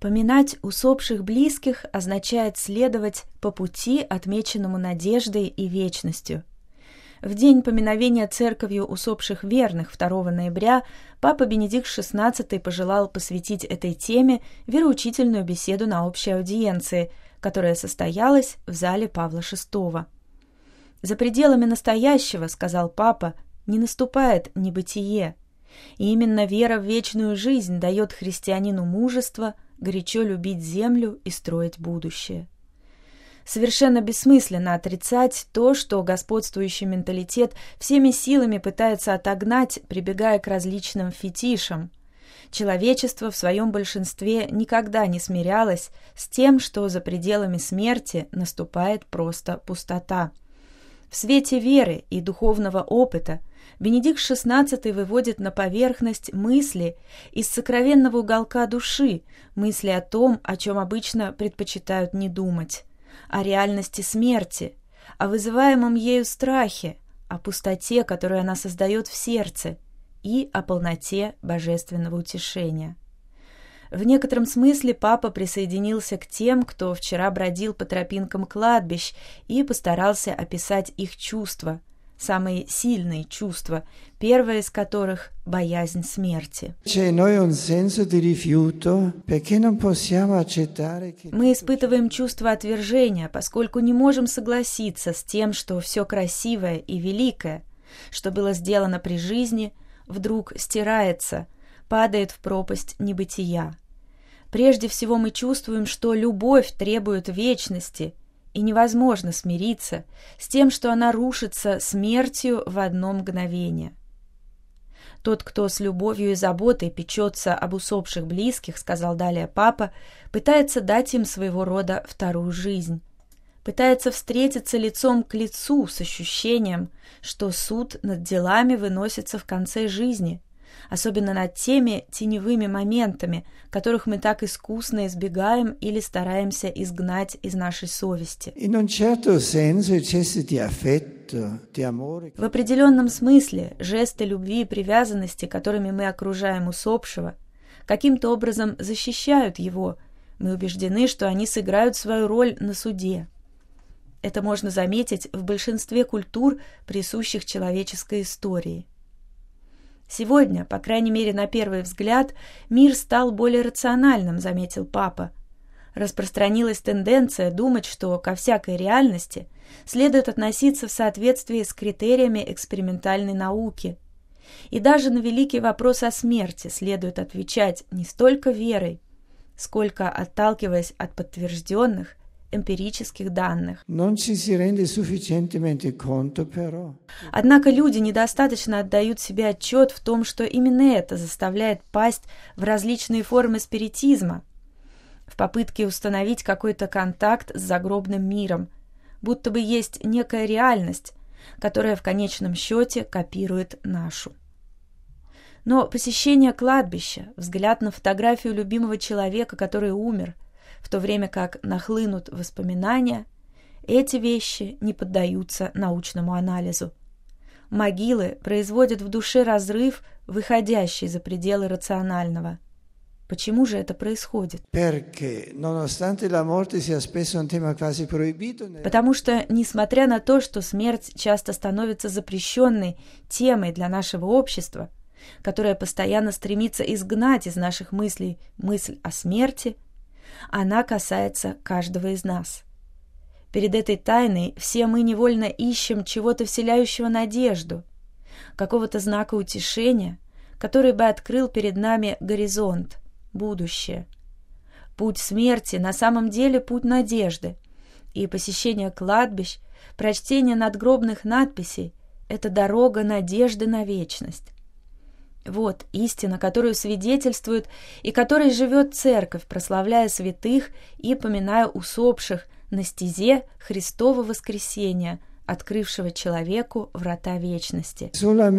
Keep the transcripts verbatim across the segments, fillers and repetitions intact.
Поминать усопших близких означает следовать по пути, отмеченному надеждой и вечностью. В день поминовения церковью усопших верных второго ноября папа Бенедикт шестнадцатый пожелал посвятить этой теме вероучительную беседу на общей аудиенции, которая состоялась в зале Павла шестого. «За пределами настоящего, — сказал папа, — не наступает небытие, и именно вера в вечную жизнь дает христианину мужество горячо любить землю и строить будущее. Совершенно бессмысленно отрицать то, что господствующий менталитет всеми силами пытается отогнать, прибегая к различным фетишам. Человечество в своем большинстве никогда не смирялось с тем, что за пределами смерти наступает просто пустота. В свете веры и духовного опыта Бенедикт шестнадцатый выводит на поверхность мысли из сокровенного уголка души, мысли о том, о чем обычно предпочитают не думать, о реальности смерти, о вызываемом ею страхе, о пустоте, которую она создает в сердце, и о полноте божественного утешения. В некотором смысле папа присоединился к тем, кто вчера бродил по тропинкам кладбищ и постарался описать их чувства, самые сильные чувства, первое из которых – боязнь смерти. Мы испытываем чувство отвержения, поскольку не можем согласиться с тем, что все красивое и великое, что было сделано при жизни, вдруг стирается, падает в пропасть небытия. Прежде всего мы чувствуем, что любовь требует вечности, и невозможно смириться с тем, что она рушится смертью в одно мгновение. Тот, кто с любовью и заботой печется об усопших близких, сказал далее папа, пытается дать им своего рода вторую жизнь, пытается встретиться лицом к лицу с ощущением, что суд над делами выносится в конце жизни, особенно над теми теневыми моментами, которых мы так искусно избегаем или стараемся изгнать из нашей совести. В определенном смысле жесты любви и привязанности, которыми мы окружаем усопшего, каким-то образом защищают его. Мы убеждены, что они сыграют свою роль на суде. Это можно заметить в большинстве культур, присущих человеческой истории. Сегодня, по крайней мере на первый взгляд, мир стал более рациональным, заметил папа. Распространилась тенденция думать, что ко всякой реальности следует относиться в соответствии с критериями экспериментальной науки. И даже на великий вопрос о смерти следует отвечать не столько верой, сколько отталкиваясь от подтвержденных эмпирических данных. Однако люди недостаточно отдают себе отчет в том, что именно это заставляет пасть в различные формы спиритизма, в попытке установить какой-то контакт с загробным миром, будто бы есть некая реальность, которая в конечном счете копирует нашу. Но посещение кладбища, взгляд на фотографию любимого человека, который умер, в то время как нахлынут воспоминания, эти вещи не поддаются научному анализу. Могилы производят в душе разрыв, выходящий за пределы рационального. Почему же это происходит? Потому что, несмотря на то, что смерть часто становится запрещенной темой для нашего общества, которое постоянно стремится изгнать из наших мыслей мысль о смерти, она касается каждого из нас. Перед этой тайной все мы невольно ищем чего-то вселяющего надежду, какого-то знака утешения, который бы открыл перед нами горизонт, будущее. Путь смерти на самом деле путь надежды, и посещение кладбищ, прочтение надгробных надписей – это дорога надежды на вечность. Вот истина, которую свидетельствует и которой живет Церковь, прославляя святых и поминая усопших на стезе Христова воскресения, открывшего человеку врата вечности.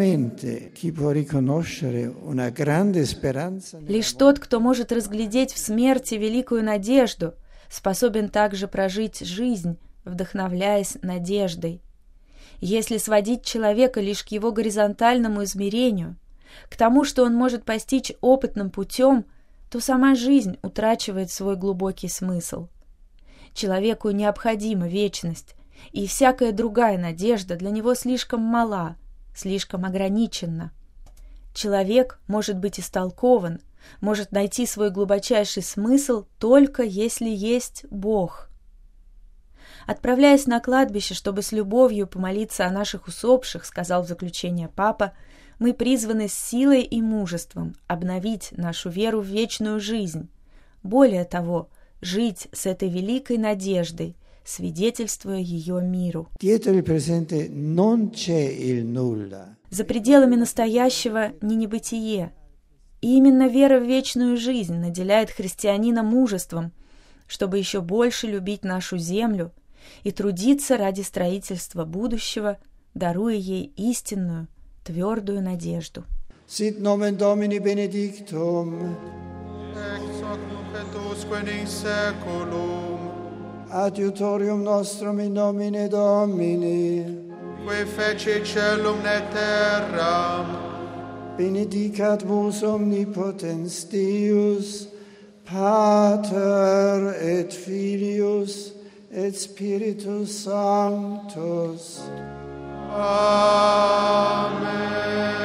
Лишь тот, кто может разглядеть в смерти великую надежду, способен также прожить жизнь, вдохновляясь надеждой. Если сводить человека лишь к его горизонтальному измерению, к тому, что он может постичь опытным путем, то сама жизнь утрачивает свой глубокий смысл. Человеку необходима вечность, и всякая другая надежда для него слишком мала, слишком ограниченна. Человек может быть истолкован, может найти свой глубочайший смысл только если есть Бог. «Отправляясь на кладбище, чтобы с любовью помолиться о наших усопших, — сказал в заключение Папа, — мы призваны с силой и мужеством обновить нашу веру в вечную жизнь. Более того, жить с этой великой надеждой, свидетельствуя ее миру». За пределами настоящего не небытие. И именно вера в вечную жизнь наделяет христианина мужеством, чтобы еще больше любить нашу землю и трудиться ради строительства будущего, даруя ей истинную, твердую надежду. Sit nomen Domini benedictum. Ex hoc nunc et usque in saeculum. Adiutorium nostrum in nomine Domini. Qui feci caelum et terram. Benedicat vos omnipotens Deus, Pater et Filius et Spiritus Sanctus. Amen.